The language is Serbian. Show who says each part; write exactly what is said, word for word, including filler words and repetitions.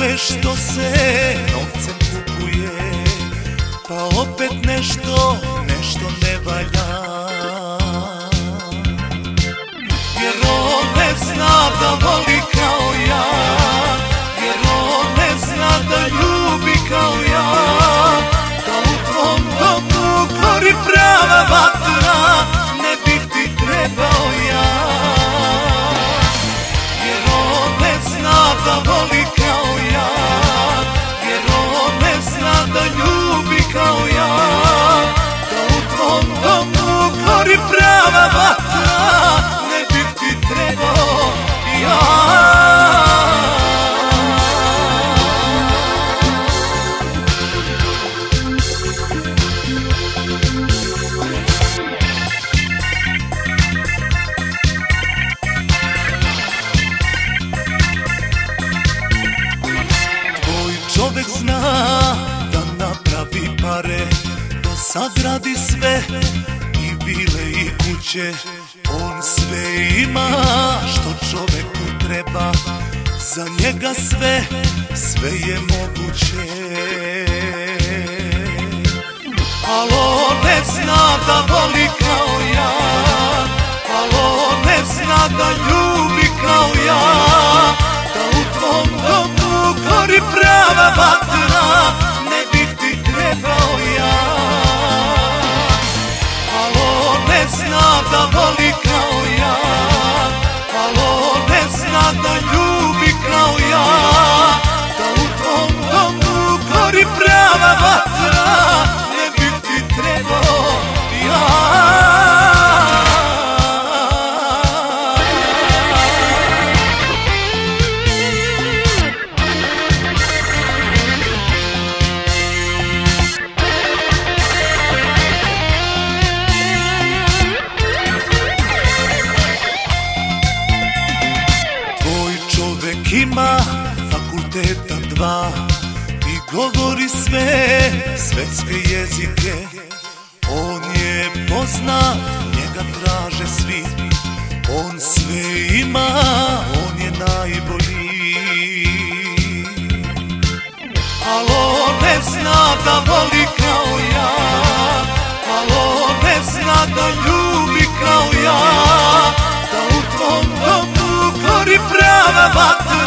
Speaker 1: sve što se novcem kupuje, pa opet nešto, nešto ne valja. Jer on ne zna da voli kao ja, jer on ne zna da ljubi kao ja, da u tvom domu gori prava vatra, ne bih ti trebao ja. Jer on ne zna da voli kao ja, jer on ne zna da ljubi kao ja, da u tvom domu gori prava vatra, ne bih ti trebao ja. Čovek zna da napravi pare, da sagradi sve, i vile i kuće. On sve ima što čoveku treba, za njega sve, sve je moguće. Al on ne zna da voli kao ja, al on ne zna da ljubi kao ja, da u tvom domu gori prava vatra, ne bih ti trebao ja. Al on ne zna da voli kao ja, al on ne zna da ljubi kao ja, da u tvom domu gori prava vatra, ne bih ti trebao ja. Ima fakulteta dva i govori sve svetske jezike. On je poznat, njega traže svi, on sve ima, on je najbolji. Al on ne zna da voli kao ja, al on ne zna da ljubi kao ja, da u tvom domu gori prava vatra,